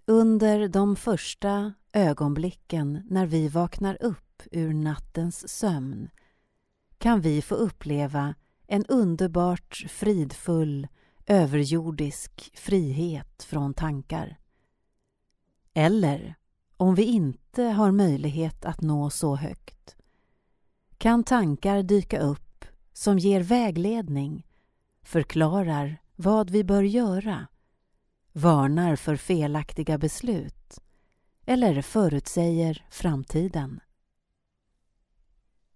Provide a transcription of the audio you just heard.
Under de första ögonblicken när vi vaknar upp ur nattens sömn kan vi få uppleva en underbart fridfull, överjordisk frihet från tankar. Eller, om vi inte har möjlighet att nå så högt, kan tankar dyka upp som ger vägledning, förklarar vad vi bör göra, varnar för felaktiga beslut eller förutsäger framtiden.